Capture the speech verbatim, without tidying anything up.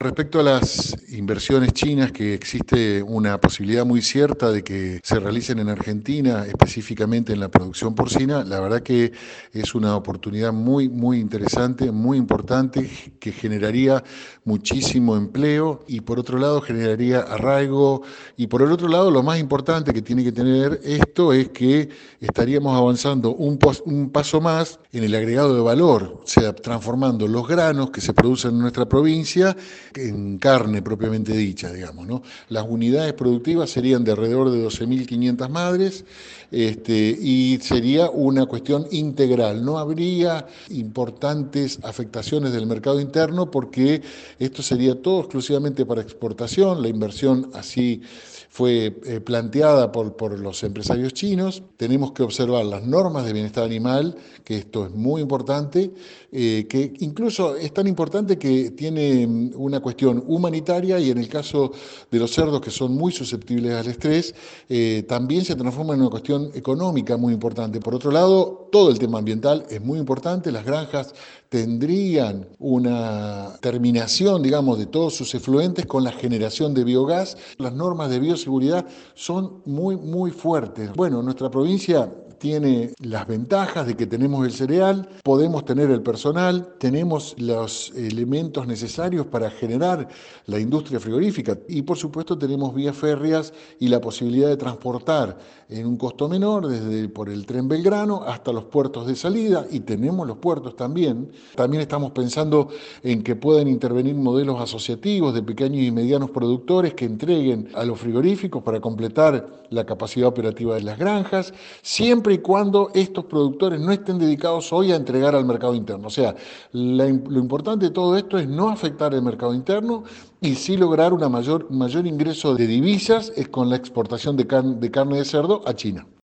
Respecto a las inversiones chinas, que existe una posibilidad muy cierta de que se realicen en Argentina, específicamente en la producción porcina, la verdad que es una oportunidad muy, muy interesante, muy importante, que generaría muchísimo empleo y por otro lado generaría arraigo y por el otro lado lo más importante que tiene que tener esto es que estaríamos avanzando un, un paso más en el agregado de valor, o sea, transformando los granos que se producen en nuestra provincia en carne propiamente dicha, digamos, ¿no? Las unidades productivas serían de alrededor de doce mil quinientas madres este, y sería una cuestión integral. No habría importantes afectaciones del mercado interno porque esto sería todo exclusivamente para exportación, la inversión así fue eh, planteada por, por los empresarios chinos. Tenemos que observar las normas de bienestar animal, que esto es muy importante, eh, que incluso es tan importante que tiene una cuestión humanitaria y en el caso de los cerdos que son muy susceptibles al estrés, eh, también se transforma en una cuestión económica muy importante. Por otro lado, todo el tema ambiental es muy importante, las granjas tendrían una terminación, digamos, de todos sus efluentes con la generación de biogás. Las normas de bioseguridad son muy, muy fuertes. Bueno, nuestra provincia tiene las ventajas de que tenemos el cereal, podemos tener el personal, tenemos los elementos necesarios para generar la industria frigorífica y por supuesto tenemos vías férreas y la posibilidad de transportar en un costo menor desde por el tren Belgrano hasta los puertos de salida y tenemos los puertos también. También estamos pensando en que puedan intervenir modelos asociativos de pequeños y medianos productores que entreguen a los frigoríficos para completar la capacidad operativa de las granjas, siempre y cuando estos productores no estén dedicados hoy a entregar al mercado interno. O sea, la, lo importante de todo esto es no afectar el mercado interno y sí lograr un mayor, mayor ingreso de divisas es con la exportación de, can, de carne de cerdo a China.